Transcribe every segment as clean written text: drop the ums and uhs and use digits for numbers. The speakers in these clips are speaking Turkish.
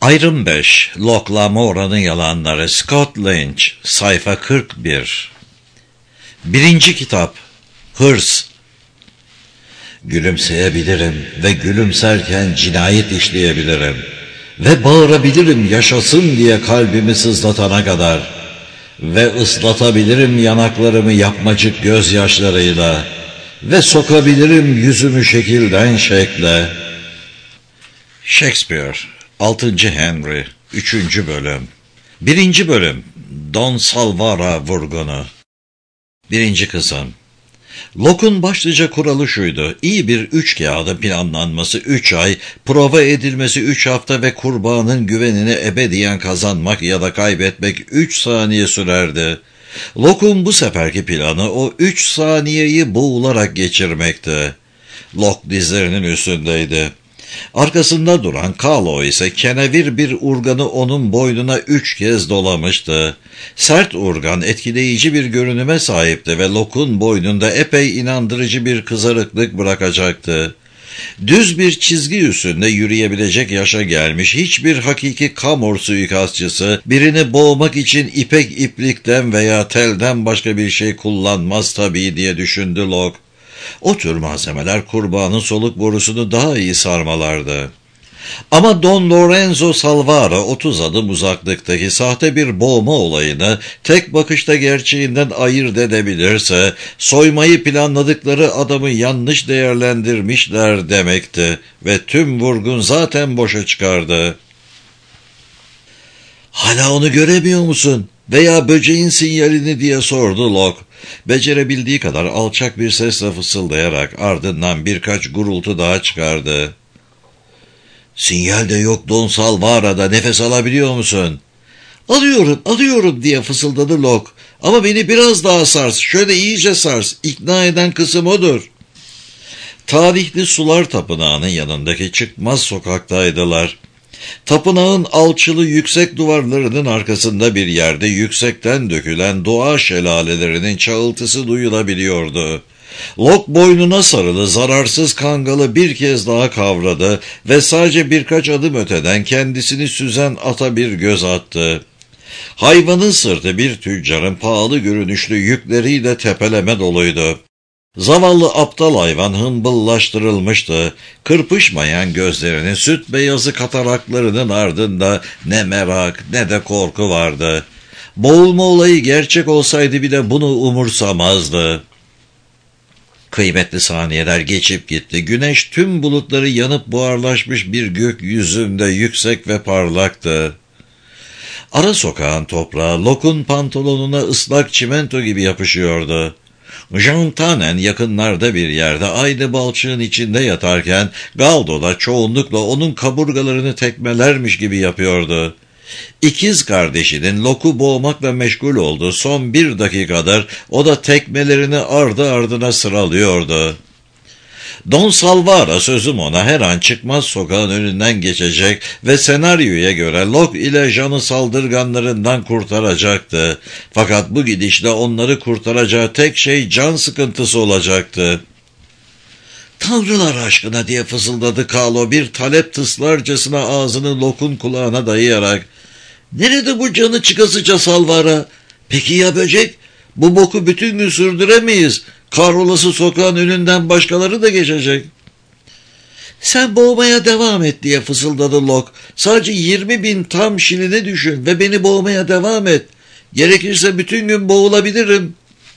Ayrım 5. Locke Lamora'nın yalanları. Scott Lynch. Sayfa 41. 1. Kitap. Hırs. Gülümseyebilirim ve gülümserken cinayet işleyebilirim. Ve bağırabilirim yaşasın diye kalbimi sızlatana kadar. Ve ıslatabilirim yanaklarımı yapmacık gözyaşlarıyla. Ve sokabilirim yüzümü şekilden şekle. Shakespeare 6. Henry 3. Bölüm 1. Bölüm Don Salvara vurgunu. 1. Kısım. Locke'un başlıca kuralı şuydu: İyi bir 3 kağıdı planlanması 3 ay, prova edilmesi 3 hafta ve kurbanın güvenini ebediyen kazanmak ya da kaybetmek 3 saniye sürerdi. Locke'un bu seferki planı o 3 saniyeyi boğularak geçirmekti. Locke dizlerinin üstündeydi. Arkasında duran Carlo ise kenevir bir urganı onun boynuna 3 kez dolamıştı. Sert urgan etkileyici bir görünüme sahipti ve Locke'un boynunda epey inandırıcı bir kızarıklık bırakacaktı. Düz bir çizgi üstünde yürüyebilecek yaşa gelmiş hiçbir hakiki Camorra suikastçısı birini boğmak için ipek iplikten veya telden başka bir şey kullanmaz tabii diye düşündü Locke. O tür malzemeler kurbanın soluk borusunu daha iyi sarmalardı. Ama Don Lorenzo Salvara 30 adım uzaklıktaki sahte bir boğma olayını tek bakışta gerçeğinden ayırt edebilirse, soymayı planladıkları adamı yanlış değerlendirmişler demekti ve tüm vurgun zaten boşa çıkardı. "Hala onu göremiyor musun? Veya böceğin sinyalini?" diye sordu Locke. Becerebildiği kadar alçak bir sesle fısıldayarak ardından birkaç gurultu daha çıkardı. "Sinyal de yok Don Salvara'da, nefes alabiliyor musun?" Alıyorum diye fısıldadı Locke. "Ama beni biraz daha sars, şöyle iyice sars, ikna eden kısım odur." Tarihli Sular Tapınağı'nın yanındaki çıkmaz sokaktaydılar. Tapınağın alçılı yüksek duvarlarının arkasında bir yerde yüksekten dökülen doğa şelalelerinin çağıltısı duyulabiliyordu. Locke boynuna sarılı zararsız kangalı bir kez daha kavradı ve sadece birkaç adım öteden kendisini süzen ata bir göz attı. Hayvanın sırtı bir tüccarın pahalı görünüşlü yükleriyle tepeleme doluydu. Zavallı aptal hayvan hımbıllaştırılmıştı. Kırpışmayan gözlerinin süt beyazı kataraklarının ardında ne merak ne de korku vardı. Boğulma olayı gerçek olsaydı bile bunu umursamazdı. Kıymetli saniyeler geçip gitti. Güneş tüm bulutları yanıp buharlaşmış bir gökyüzünde yüksek ve parlaktı. Ara sokağın toprağı Locke'un pantolonuna ıslak çimento gibi yapışıyordu. Jean Tannen yakınlarda bir yerde aynı balçığın içinde yatarken Galdo da çoğunlukla onun kaburgalarını tekmelermiş gibi yapıyordu. İkiz kardeşinin Locke'u boğmakla meşgul oldu. Son 1 dakikadır o da tekmelerini ardı ardına sıralıyordu. Don Salvara sözüm ona her an çıkmaz sokağın önünden geçecek ve senaryoya göre Locke ile Jean'ı saldırganlarından kurtaracaktı. Fakat bu gidişle onları kurtaracağı tek şey can sıkıntısı olacaktı. "Tanrılar aşkına!" diye fısıldadı Carlo bir talep tıslarcasına ağzını Locke'un kulağına dayayarak. "Nerede bu canı çıkasıca Salvara? Peki ya böcek? Bu boku bütün gün sürdüremeyiz. Kahrolası sokağın önünden başkaları da geçecek." "Sen boğmaya devam et," diye fısıldadı Locke. "Sadece 20.000 tam şilini düşün ve beni boğmaya devam et. Gerekirse bütün gün boğulabilirim."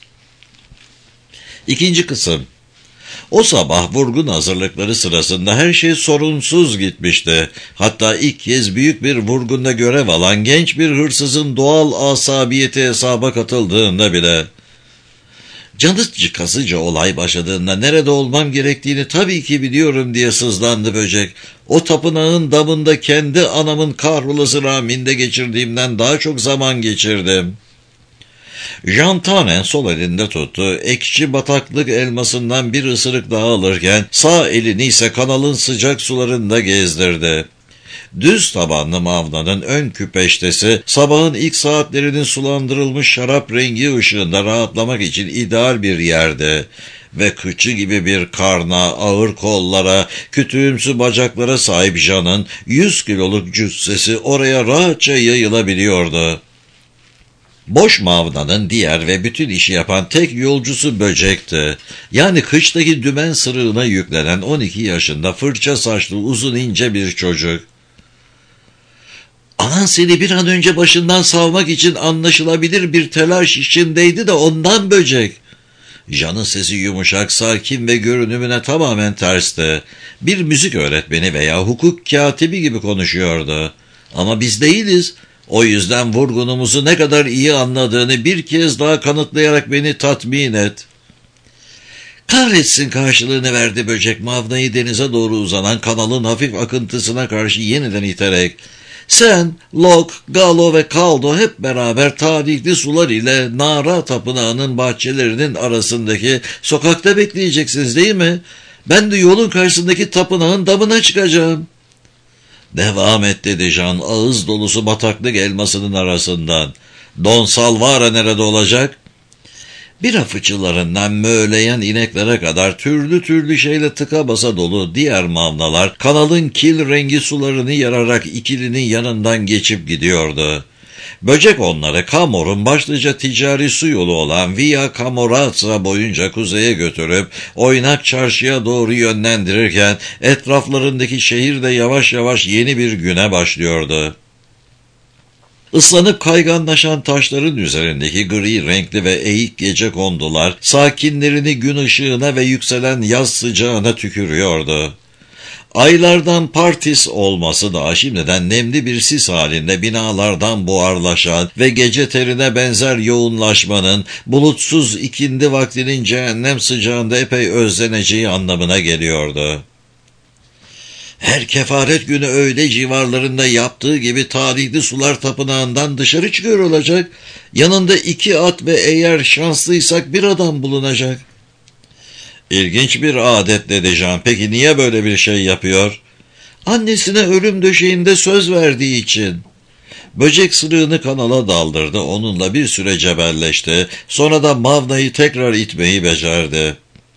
2. Kısım. O sabah vurgun hazırlıkları sırasında her şey sorunsuz gitmişti. Hatta ilk kez büyük bir vurgunda görev alan genç bir hırsızın doğal asabiyeti hesaba katıldığında bile. "Canı çıkasıca olay başladığında nerede olmam gerektiğini tabii ki biliyorum," diye sızlandı böcek. "O tapınağın damında kendi anamın kahrolası rahminde geçirdiğimden daha çok zaman geçirdim." Jean Tannen sol elinde tuttu. Ekşi bataklık elmasından bir ısırık daha alırken sağ elini ise kanalın sıcak sularında gezdirdi. Düz tabanlı mavnanın ön küpeştesi sabahın ilk saatlerinin sulandırılmış şarap rengi ışığında rahatlamak için ideal bir yerdi. ve kıçı gibi bir karna, ağır kollara, kütüğümsü bacaklara sahip Jean'ın 100 kiloluk cüssesi oraya rahatça yayılabiliyordu. Boş mavnanın diğer ve bütün işi yapan tek yolcusu böcekti. Yani kıçtaki dümen sırığına yüklenen 12 yaşında fırça saçlı uzun ince bir çocuk. Anan seni bir an önce başından savmak için anlaşılabilir bir telaş içindeydi de ondan böcek. Jean'ın sesi yumuşak, sakin ve görünümüne tamamen tersti. Bir müzik öğretmeni veya hukuk katibi gibi konuşuyordu. Ama biz değiliz. O yüzden vurgunumuzu ne kadar iyi anladığını bir kez daha kanıtlayarak beni tatmin et. Kahretsin, karşılığını verdi böcek, mavnayı denize doğru uzanan kanalın hafif akıntısına karşı yeniden iterek. Sen, Locke, Gallo ve Caldo hep beraber tarihli sular ile Nara Tapınağı'nın bahçelerinin arasındaki sokakta bekleyeceksiniz değil mi? Ben de yolun karşısındaki tapınağın damına çıkacağım. Devam et dedi Jean, ağız dolusu bataklık elmasının arasından. Don Salvara nerede olacak? Bira fıçılarından möğleyen ineklere kadar türlü türlü şeyle tıka basa dolu diğer mavnalar kanalın kil rengi sularını yararak ikilinin yanından geçip gidiyordu. Böcek onları Camor'un başlıca ticari su yolu olan Via Camorazza boyunca kuzeye götürüp oynak çarşıya doğru yönlendirirken etraflarındaki şehir de yavaş yavaş yeni bir güne başlıyordu. Islanıp kayganlaşan taşların üzerindeki gri renkli ve eğik gecekondular sakinlerini gün ışığına ve yükselen yaz sıcağına tükürüyordu. Aylardan partis olması da şimdiden nemli bir sis halinde binalardan buharlaşan ve gece terine benzer yoğunlaşmanın bulutsuz ikindi vaktinin cehennem sıcağında epey özleneceği anlamına geliyordu. Her kefaret günü öğle civarlarında yaptığı gibi tarihli sular tapınağından dışarı çıkıyor olacak. Yanında 2 at ve eğer şanslıysak bir adam bulunacak. İlginç bir adet dedi Jean. Peki niye böyle bir şey yapıyor? Annesine ölüm döşeğinde söz verdiği için. Böcek sırığını kanala daldırdı. Onunla bir süre cebelleşti. Sonra da mavnayı tekrar itmeyi becerdi.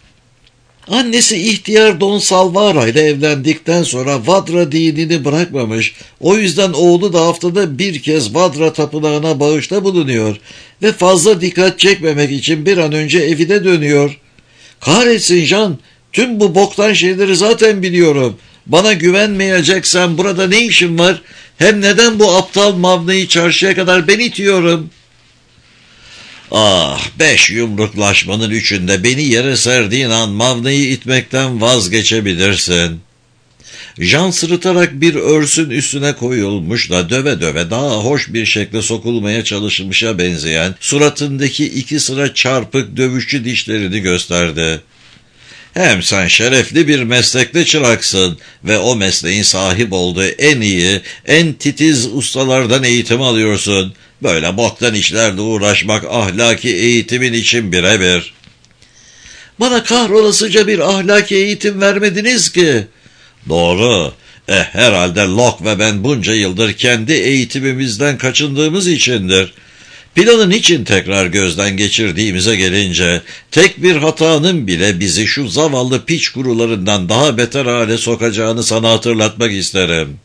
Annesi ihtiyar Don Salvara ile evlendikten sonra Vadra dinini bırakmamış. O yüzden oğlu da haftada bir kez Vadra tapınağına bağışta bulunuyor. Ve fazla dikkat çekmemek için bir an önce evine dönüyor. Kahretsin Jean, tüm bu boktan şeyleri zaten biliyorum. Bana güvenmeyeceksen burada ne işin var? Hem neden bu aptal mavnayı çarşıya kadar ben itiyorum? Ah, 5 yumruklaşmanın 3'ünde beni yere serdiğin an mavnayı itmekten vazgeçebilirsin. Jean sırıtarak bir örsün üstüne koyulmuş da döve döve daha hoş bir şekle sokulmaya çalışmışa benzeyen suratındaki 2 sıra çarpık dövüşçü dişlerini gösterdi. Hem sen şerefli bir meslekte çıraksın ve o mesleğin sahip olduğu en iyi, en titiz ustalardan eğitim alıyorsun. Böyle boktan işlerle uğraşmak ahlaki eğitimin için birebir. Bana kahrolasıca bir ahlaki eğitim vermediniz ki. Doğru. Herhalde Locke ve ben bunca yıldır kendi eğitimimizden kaçındığımız içindir. Planın için tekrar gözden geçirdiğimize gelince, tek bir hatanın bile bizi şu zavallı piç kurularından daha beter hale sokacağını sana hatırlatmak isterim.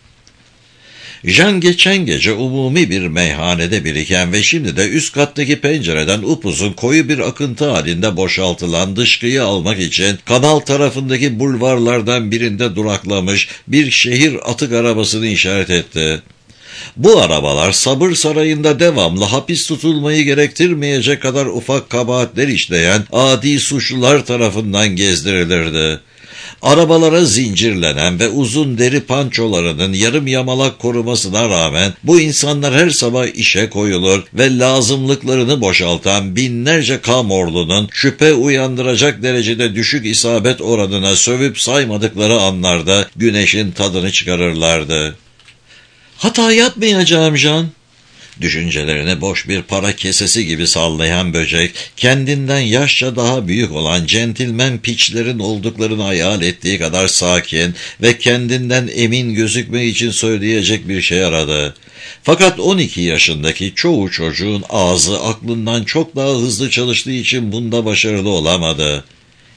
Jean geçen gece umumi bir meyhanede biriken ve şimdi de üst kattaki pencereden upuzun koyu bir akıntı halinde boşaltılan dışkıyı almak için kanal tarafındaki bulvarlardan birinde duraklamış bir şehir atık arabasını işaret etti. Bu arabalar sabır sarayında devamlı hapis tutulmayı gerektirmeyecek kadar ufak kabahatler işleyen adi suçlular tarafından gezdirilirdi. Arabalara zincirlenen ve uzun deri pançolarının yarım yamalak korumasına rağmen bu insanlar her sabah işe koyulur ve lazımlıklarını boşaltan binlerce Camorlu'nun şüphe uyandıracak derecede düşük isabet oranına sövüp saymadıkları anlarda güneşin tadını çıkarırlardı. Hata yapmayacağım Jean. Düşüncelerini boş bir para kesesi gibi sallayan böcek, kendinden yaşça daha büyük olan centilmen piçlerin olduklarını hayal ettiği kadar sakin ve kendinden emin gözükmek için söyleyecek bir şey aradı. Fakat 12 yaşındaki çoğu çocuğun ağzı aklından çok daha hızlı çalıştığı için bunda başarılı olamadı.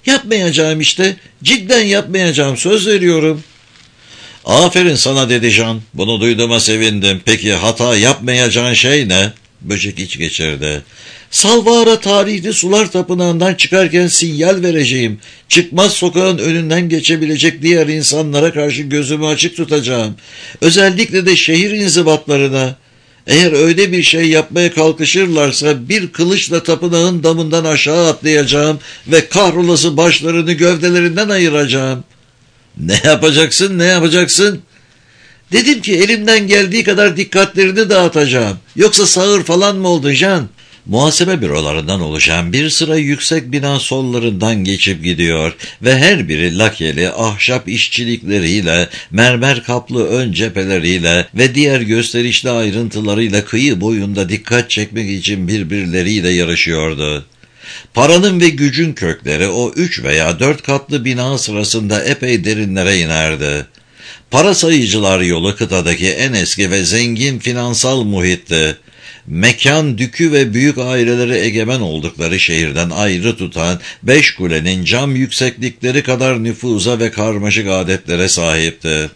Yapmayacağım işte. Cidden yapmayacağım. Söz veriyorum. Aferin sana dedi Jean. Bunu duyduğuma sevindim. Peki hata yapmayacağın şey ne? Böcek iç geçirdi. Salvara tarihli sular tapınağından çıkarken sinyal vereceğim. Çıkmaz sokağın önünden geçebilecek diğer insanlara karşı gözümü açık tutacağım. Özellikle de şehir inzibatlarına. Eğer öyle bir şey yapmaya kalkışırlarsa bir kılıçla tapınağın damından aşağı atlayacağım ve kahrolası başlarını gövdelerinden ayıracağım. Ne yapacaksın, ne yapacaksın? Dedim ki elimden geldiği kadar dikkatlerini dağıtacağım. Yoksa sağır falan mı oldun Jean? Muhasebe bürolarından oluşan bir sıra yüksek bina sollarından geçip gidiyor ve her biri lakeli ahşap işçilikleriyle, mermer kaplı ön cepheleriyle ve diğer gösterişli ayrıntılarıyla kıyı boyunda dikkat çekmek için birbirleriyle yarışıyordu. Paranın ve gücün kökleri o 3 veya 4 katlı bina sırasında epey derinlere inerdi. Para sayıcılar yolu kıtadaki en eski ve zengin finansal muhitti. Mekan dükü ve büyük aileleri egemen oldukları şehirden ayrı tutan 5 kulenin cam yükseklikleri kadar nüfuza ve karmaşık adetlere sahipti.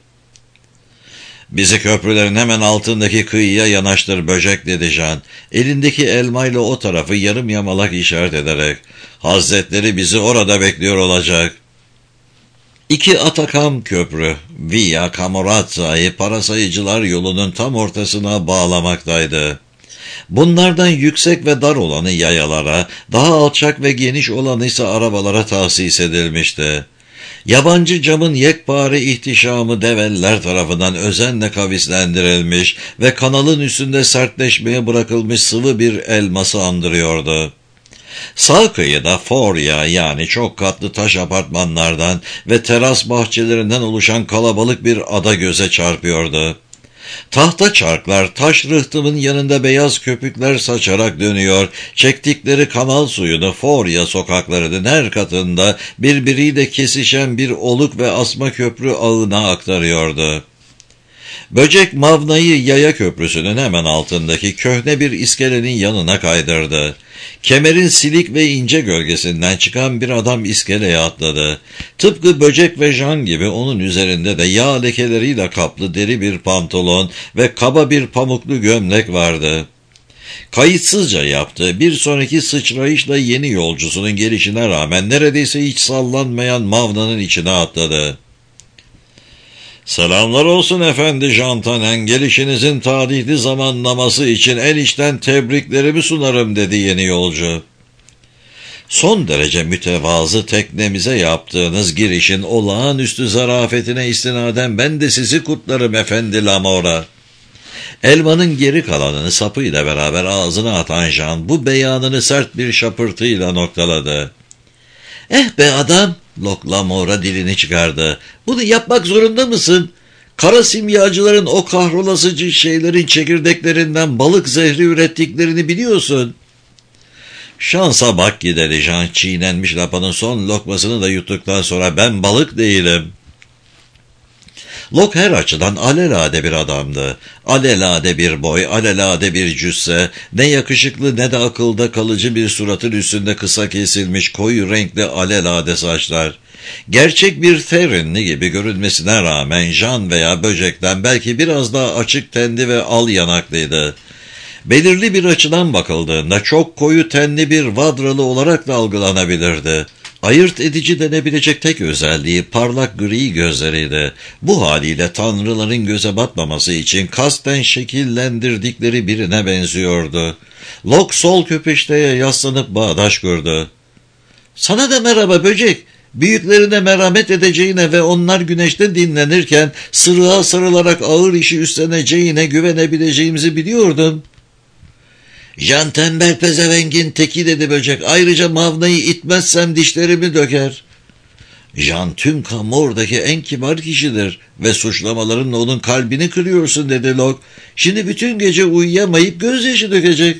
Bizi köprülerin hemen altındaki kıyıya yanaştır böcek dedi Jean. Elindeki elmayla o tarafı yarım yamalak işaret ederek. Hazretleri bizi orada bekliyor olacak. 2 Atakam köprü Via Camorazza'yı para sayıcılar yolunun tam ortasına bağlamaktaydı. Bunlardan yüksek ve dar olanı yayalara, daha alçak ve geniş olanı ise arabalara tahsis edilmişti. Yabancı camın yekpare ihtişamı develler tarafından özenle kavislendirilmiş ve kanalın üstünde sertleşmeye bırakılmış sıvı bir elması andırıyordu. Sağ kıyıda Forya yani çok katlı taş apartmanlardan ve teras bahçelerinden oluşan kalabalık bir ada göze çarpıyordu. Tahta çarklar taş rıhtımın yanında beyaz köpükler saçarak dönüyor, çektikleri kanal suyunu Forya sokaklarının her katında birbiriyle kesişen bir oluk ve asma köprü ağına aktarıyordu. Böcek Mavna'yı yaya köprüsünün hemen altındaki köhne bir iskelenin yanına kaydırdı. Kemerin silik ve ince gölgesinden çıkan bir adam iskeleye atladı. Tıpkı Böcek ve Jean gibi onun üzerinde de yağ lekeleriyle kaplı deri bir pantolon ve kaba bir pamuklu gömlek vardı. Kayıtsızca yaptığı bir sonraki sıçrayışla yeni yolcusunun gelişine rağmen neredeyse hiç sallanmayan Mavna'nın içine atladı. "Selamlar olsun efendi Jean Tannen, gelişinizin tarihli zamanlaması için en içten tebriklerimi sunarım" dedi yeni yolcu. "Son derece mütevazı teknemize yaptığınız girişin olağanüstü zarafetine istinaden ben de sizi kutlarım efendi Lamora." Elmanın geri kalanını sapıyla beraber ağzına atan Jean bu beyanını sert bir şapırtıyla noktaladı. "Eh be adam!" Lamora dilini çıkardı. "Bunu yapmak zorunda mısın? Kara simyacıların o kahrolasıcı şeylerin çekirdeklerinden balık zehri ürettiklerini biliyorsun." "Şansa bak ki" dedi Jean çiğnenmiş lapanın son lokmasını da yuttuktan sonra, "ben balık değilim." Locke her açıdan alelade bir adamdı. Alelade bir boy, alelade bir cüsse, ne yakışıklı ne de akılda kalıcı bir suratın üstünde kısa kesilmiş koyu renkli alelade saçlar. Gerçek bir Therinli gibi görünmesine rağmen Jean veya Böcek'ten belki biraz daha açık tenli ve al yanaklıydı. Belirli bir açıdan bakıldığında çok koyu tenli bir Vadralı olarak da algılanabilirdi. Ayırt edici denebilecek tek özelliği parlak gri gözleriydi. Bu haliyle tanrıların göze batmaması için kasten şekillendirdikleri birine benziyordu. Locke sol köpeşteye yaslanıp bağdaş kurdu. "Sana da merhaba Böcek. Büyüklerine merhamet edeceğine ve onlar güneşte dinlenirken sırığa sarılarak ağır işi üstleneceğine güvenebileceğimizi biliyordum." "Jean tembel pezevengin teki" dedi Böcek. "Ayrıca Mavna'yı itmezsem dişlerimi döker." "Jean tüm Camor'daki en kibar kişidir ve suçlamalarınla onun kalbini kırıyorsun" dedi Locke. "Şimdi bütün gece uyuyamayıp gözyaşı dökecek."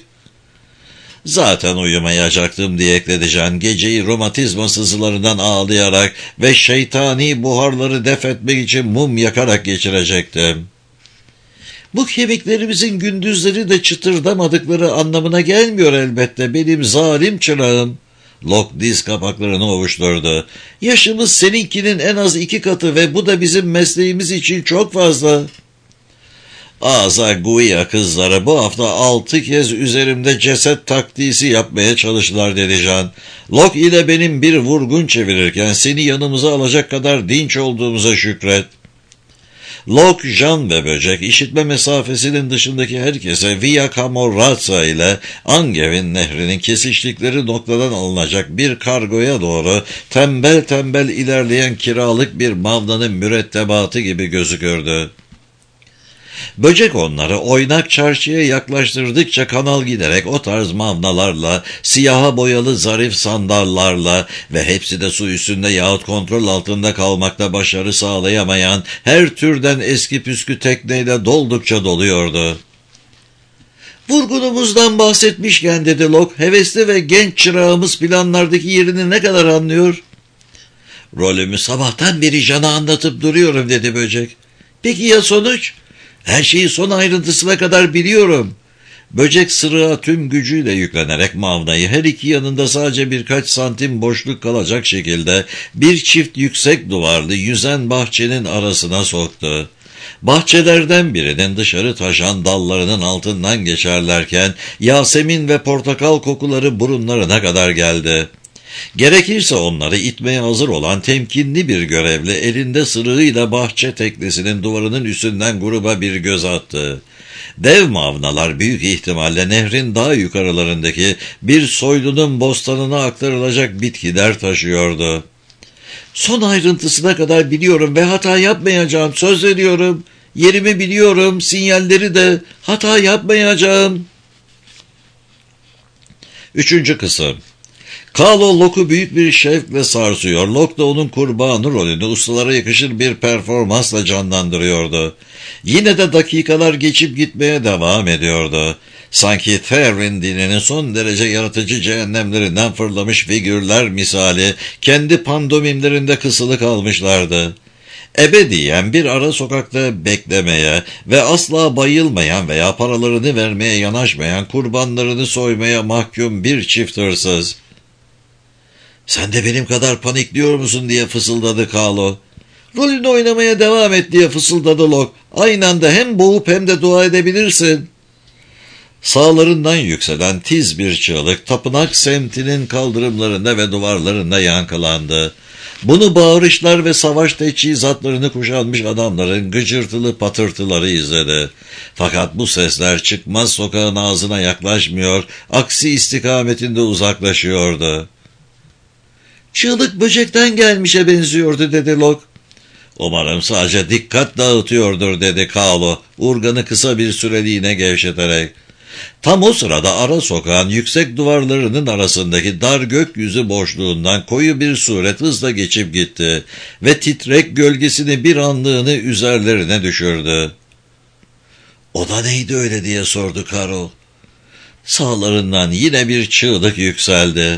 "Zaten uyumayacaktım" diye ekledi Jean. "Geceyi romatizma sızılarından ağlayarak ve şeytani buharları def etmek için mum yakarak geçirecektim." "Bu kemiklerimizin gündüzleri de çıtırdamadıkları anlamına gelmiyor elbette benim zalim çırağım." Locke diz kapaklarını ovuşturdu. Yaşımız seninkinin en az 2 katı ve bu da bizim mesleğimiz için çok fazla. Azaguya kızları bu hafta 6 kez üzerimde ceset taktiği yapmaya çalıştılar dedi Jean. Locke ile benim bir vurgun çevirirken seni yanımıza alacak kadar dinç olduğumuza şükret. Locke, Jean ve Böcek işitme mesafesinin dışındaki herkese Via Camorrazza ile Angevin nehrinin kesiştikleri noktadan alınacak bir kargoya doğru tembel tembel ilerleyen kiralık bir mavnanın mürettebatı gibi gözükürdü. Böcek onları oynak çarşıya yaklaştırdıkça kanal giderek o tarz mavnalarla, siyaha boyalı zarif sandallarla ve hepsi de su üstünde yahut kontrol altında kalmakta başarı sağlayamayan her türden eski püskü tekneyle doldukça doluyordu. Vurgunumuzdan bahsetmişken dedi Locke, hevesli ve genç çırağımız planlardaki yerini ne kadar anlıyor? Rolümü sabahtan beri Jean'a anlatıp duruyorum dedi Böcek. Peki ya sonuç? Her şeyi son ayrıntısına kadar biliyorum. Böcek sırığa tüm gücüyle yüklenerek mavnayı her iki yanında sadece birkaç santim boşluk kalacak şekilde bir çift yüksek duvarlı yüzen bahçenin arasına soktu. Bahçelerden birinin dışarı taşan dallarının altından geçerlerken Yasemin ve portakal kokuları burunlarına kadar geldi. Gerekirse onları itmeye hazır olan temkinli bir görevli elinde sırığıyla bahçe teknesinin duvarının üstünden gruba bir göz attı. Dev mavnalar büyük ihtimalle nehrin daha yukarılarındaki bir soylunun bostanına aktarılacak bitkiler taşıyordu. Son ayrıntısına kadar biliyorum ve hata yapmayacağım, söz veriyorum. Yerimi biliyorum, sinyalleri de, hata yapmayacağım. 3. kısım. Carlo Locke'u büyük bir şevkle sarsıyor. Locke da onun kurbanı rolünü ustalara yakışır bir performansla canlandırıyordu. Yine de dakikalar geçip gitmeye devam ediyordu. Sanki Therin dininin son derece yaratıcı cehennemlerinden fırlamış figürler misali kendi pandomimlerinde kısılı kalmışlardı. Ebediyen bir ara sokakta beklemeye ve asla bayılmayan veya paralarını vermeye yanaşmayan kurbanlarını soymaya mahkum bir çift hırsız. "Sen de benim kadar panikliyor musun?" diye fısıldadı Carlo. "Rolünü oynamaya devam et." diye fısıldadı Locke. "Aynı anda hem boğup hem de dua edebilirsin." Sağlarından yükselen tiz bir çığlık tapınak semtinin kaldırımlarında ve duvarlarında yankılandı. Bunu bağırışlar ve savaş teçhizatlarını kuşanmış adamların gıcırtılı patırtıları izledi. Fakat bu sesler çıkmaz sokağın ağzına yaklaşmıyor, aksi istikametinde uzaklaşıyordu. "Çığlık böcekten gelmişe benziyordu." dedi Locke. "Umarım sadece dikkat dağıtıyordur." dedi Carlo, urganı kısa bir süreliğine gevşeterek. Tam o sırada ara sokağın yüksek duvarlarının arasındaki dar gökyüzü boşluğundan koyu bir suret hızla geçip gitti ve titrek gölgesini bir anlığını üzerlerine düşürdü. "O da neydi öyle?" diye sordu Carol. Sağlarından yine bir çığlık yükseldi.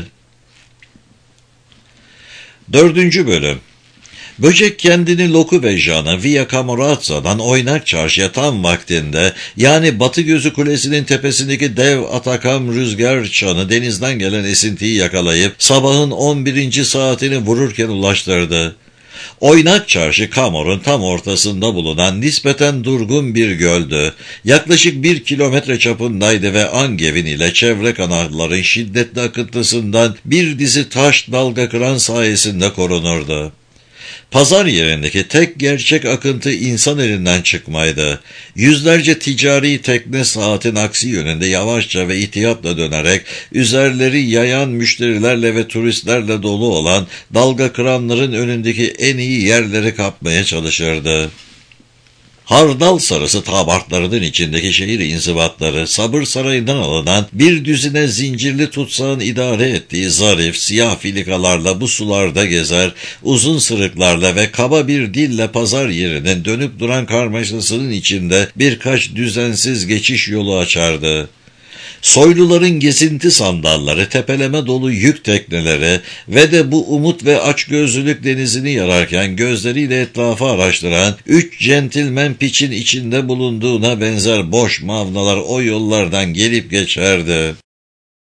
4. bölüm. Böcek kendini Locke ve Jean'ı Via Camorrazza'dan oynak çarşıya tam vaktinde, yani Batı Gözü Kulesi'nin tepesindeki dev Atakam rüzgar çanı denizden gelen esintiyi yakalayıp sabahın 11. saatini vururken ulaştırdı. Oynak çarşı Camor'un tam ortasında bulunan nispeten durgun bir göldü. Yaklaşık 1 kilometre çapındaydı ve Angevin ile çevre kanalların şiddetli akıntısından bir dizi taş dalga kıran sayesinde korunurdu. Pazar yerindeki tek gerçek akıntı insan elinden çıkmaydı. Yüzlerce ticari tekne saatin aksi yönünde yavaşça ve ihtiyatla dönerek üzerleri yayan müşterilerle ve turistlerle dolu olan dalga kıranların önündeki en iyi yerleri kapmaya çalışırdı. Hardal sarısı tabartlarının içindeki şehir inzibatları, sabır sarayından alınan bir düzine zincirli tutsağın idare ettiği zarif, siyah filikalarla bu sularda gezer, uzun sırıklarla ve kaba bir dille pazar yerinin dönüp duran karmaşasının içinde birkaç düzensiz geçiş yolu açardı. Soyluların gezinti sandalları, tepeleme dolu yük tekneleri ve de bu umut ve açgözlülük denizini yararken gözleriyle etrafı araştıran 3 centilmen piçin içinde bulunduğuna benzer boş mavnalar o yollardan gelip geçerdi.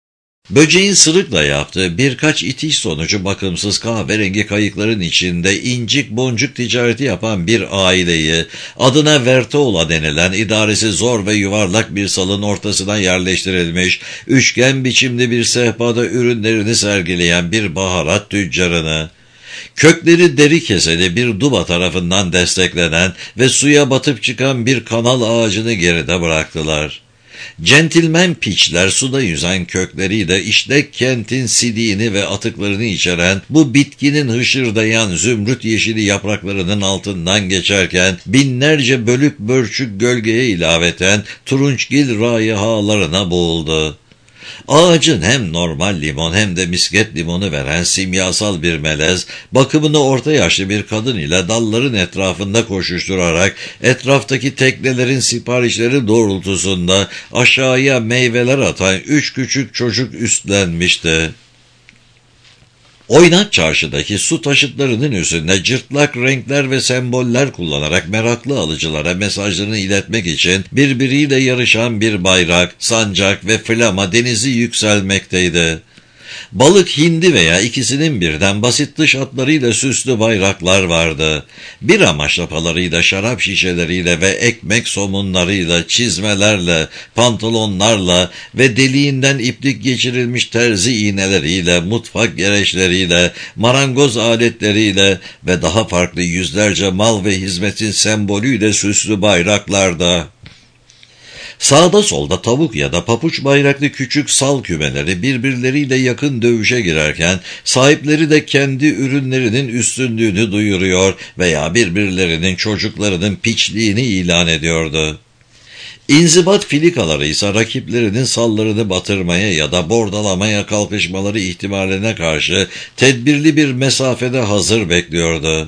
Böceğin sırıkla yaptığı birkaç itiş sonucu bakımsız kahverengi kayıkların içinde incik boncuk ticareti yapan bir aileyi adına Vertola denilen idaresi zor ve yuvarlak bir salın ortasına yerleştirilmiş üçgen biçimli bir sehpada ürünlerini sergileyen bir baharat tüccarını, kökleri deri keseli bir duba tarafından desteklenen ve suya batıp çıkan bir kanal ağacını geride bıraktılar. Centilmen piçler suda yüzen kökleriyle işlek kentin sidiğini ve atıklarını içeren bu bitkinin hışırdayan zümrüt yeşili yapraklarının altından geçerken binlerce bölük börçük gölgeye ilaveten turunçgil raihalarına boğuldu. Ağacın hem normal limon hem de misket limonu veren simyasal bir melez, bakımını orta yaşlı bir kadın ile dalların etrafında koşuşturarak etraftaki teknelerin siparişleri doğrultusunda aşağıya meyveler atan 3 küçük çocuk üstlenmişti. Oynak çarşıdaki su taşıtlarının üstünde cırtlak renkler ve semboller kullanarak meraklı alıcılara mesajlarını iletmek için birbiriyle yarışan bir bayrak, sancak ve flama denizi yükselmekteydi. Balık, hindi veya ikisinin birden basit dış hatlarıyla süslü bayraklar vardı. Bira maşrapalarıyla, şarap şişeleriyle ve ekmek somunlarıyla, çizmelerle, pantolonlarla ve deliğinden iplik geçirilmiş terzi iğneleriyle, mutfak gereçleriyle, marangoz aletleriyle ve daha farklı yüzlerce mal ve hizmetin sembolüyle süslü bayraklarda. Sağda solda tavuk ya da papuç bayraklı küçük sal kümeleri birbirleriyle yakın dövüşe girerken sahipleri de kendi ürünlerinin üstünlüğünü duyuruyor veya birbirlerinin çocuklarının piçliğini ilan ediyordu. İnzibat filikaları ise rakiplerinin sallarını batırmaya ya da bordalamaya kalkışmaları ihtimaline karşı tedbirli bir mesafede hazır bekliyordu.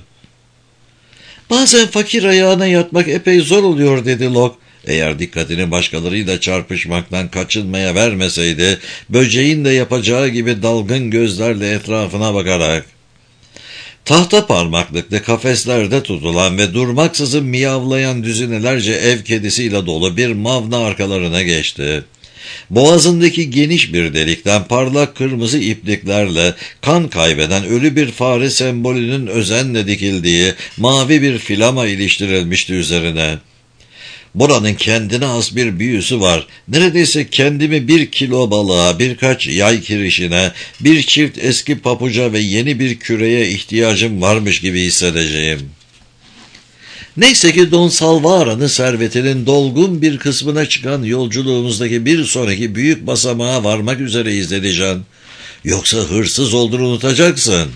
"Bazen fakir ayağına yatmak epey zor oluyor," dedi Locke. Eğer dikkatini başkalarıyla çarpışmaktan kaçınmaya vermeseydi, böceğin de yapacağı gibi dalgın gözlerle etrafına bakarak. Tahta parmaklıklı kafeslerde tutulan ve durmaksızın miyavlayan düzinelerce ev kedisiyle dolu bir mavna arkalarına geçti. Boğazındaki geniş bir delikten parlak kırmızı ipliklerle kan kaybeden ölü bir fare sembolünün özenle dikildiği mavi bir flama iliştirilmişti üzerine. "Buranın kendine has bir büyüsü var. Neredeyse kendimi 1 kilo balığa, birkaç yay kirişine, bir çift eski papuca ve yeni bir küreye ihtiyacım varmış gibi hissedeceğim." Neyse ki Don Salvara'nın servetinin dolgun bir kısmına çıkan yolculuğumuzdaki bir sonraki büyük basamağa varmak üzereyiz dedi Can. "Yoksa hırsız olduğunu unutacaksın."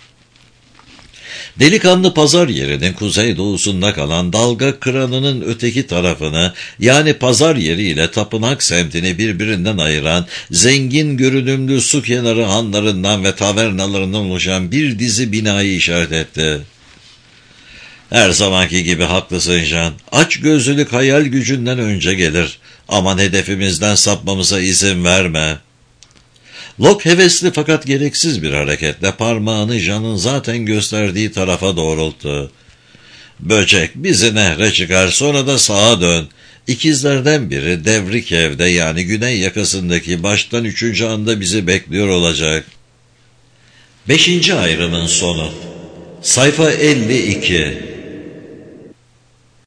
Delikanlı pazar yerinin kuzeydoğusunda kalan dalga kıranının öteki tarafını, yani pazar yeri ile tapınak semtini birbirinden ayıran zengin görünümlü su kenarı hanlarından ve tavernalarından oluşan bir dizi binayı işaret etti. "Her zamanki gibi haklısın Jean. Açgözlülük hayal gücünden önce gelir. Aman hedefimizden sapmamıza izin verme." Locke hevesli fakat gereksiz bir hareketle parmağını Jean'ın zaten gösterdiği tarafa doğrulttu. "Böcek bizi nehre çıkar, sonra da sağa dön. İkizlerden biri Devrik evde, yani güney yakasındaki baştan 3. anda bizi bekliyor olacak." 5. ayrımın sonu. Sayfa 52.